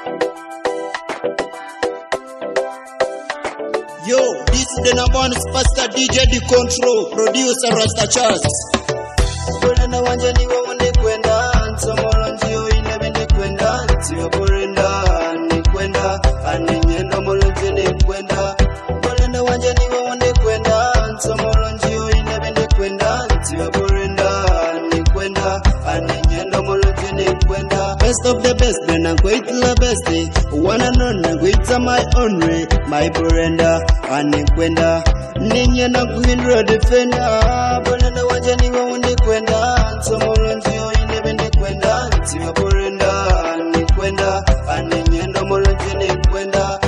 Yo, this is the number one superstar DJ The Control, producer Rasta Charles. Bolenda wanje ni wonde kwenda, nsomolo njio inebende kwenda, nsio borenda ni kwenda, aninyendo molonje ni kwenda. Bolenda wanje ni wonde kwenda, nsomolo njio inebende kwenda, nsio borenda ni kwenda, aninyendo molonje ni kwenda. Best of the best, then I'm quite the best. One and only, it's my own way. My Brenda, anikwenda. Ninye na kuhindra defender. Bolenda wanje ni wonde kwenda, nsomolo njio inebende kwenda, nsio borenda ni kwenda, aninyendo molonje ni kwenda.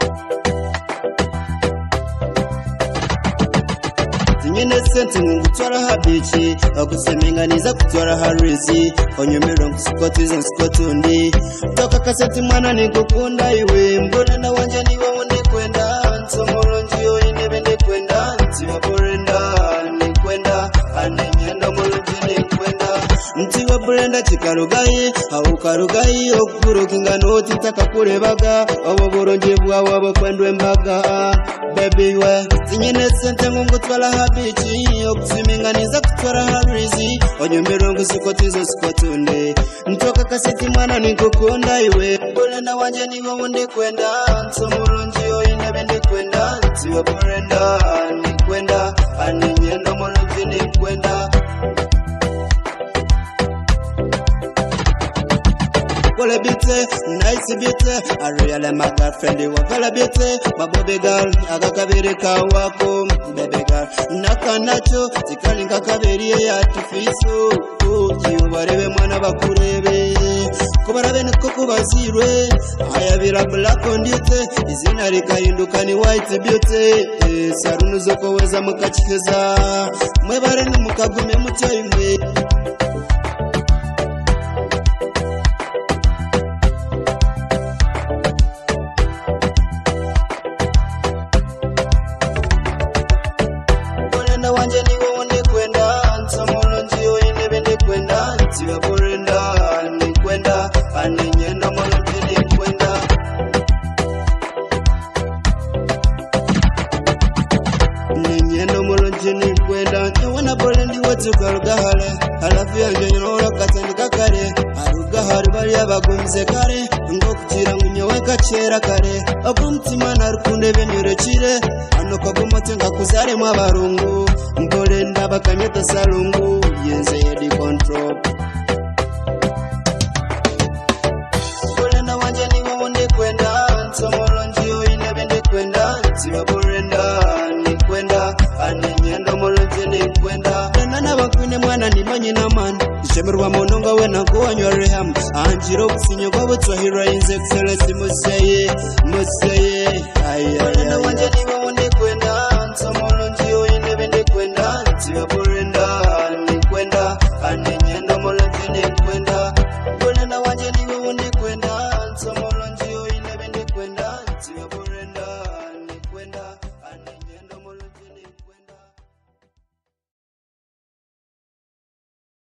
Zinyene sente ngutwara habichi, akusemenganiza kutwara harizi. Onyumiro nkusukotiza nsukotundi. Toka kaseti mwana nikukunda iwe. Bolenda wanje ni wonde kwenda, nsomolo njio inebende kwenda, nsio borenda ni kwenda, aninyendo molonje ni kwenda. Ntiwa Brenda chikarugayi, haukarugayi okukurukinga noti taka kurebaga. Obo buronje bwawe abakwendwa embaga. Baby we, zinyene sente ngutwara habichi, okusemenganiza kutwara harizi. Onyumiro nkusukotiza nsukotundi. Ntoka kaseti mwana nikukunda iwe. Bolenda wanje ni wonde kwenda, nsomolo njio inebende kwenda, nsio borenda ni kwenda, aninyendo molonje ni kwenda. Wala bite, nice bite. I really my girlfriend, you wala bite. My baby girl, agakabiri kawako. Baby girl, nakanacho tikalinga kabiri ya tufiso. Kiubarebe mwana bakurebe. Kubarabe niko kubazirwe. Ayabira black on duty. Izina rikahinduka ni white beauty. Sarunu zoko weza mukachikeza. Mwebare ni mukagume mutyo imwe. Bolenda wanje ni wonde kwenda, nsomolo njio inebende kwenda, nsio borenda ni kwenda, aninyendo molonje ni kwenda. Ninyendo molonje ni kwenda. Nyewana bolendi watu karuga hale. Halafu yange nyonora katandika kare. Aruga hari bari abagumze kare. Ngo kutira ngunyewe kacera kare. Abumutima narukunde benyurekire. Ano kagumote ngakuzare mu abarungu. Mbolenda bakanyeta salungu. Yenze yedi control. Bolenda wanje ni wonde kwenda, nsomolo njio inebende kwenda, nsio borenda ni kwenda, aninyendo molonje ni kwenda. Nana bakwine mwana ni manyina man. Shemerwa mononga we na kuanywa reham. Anjiro kusinyo kwa wetwa hira inze excellence museye. Museye. Bolenda wanje ni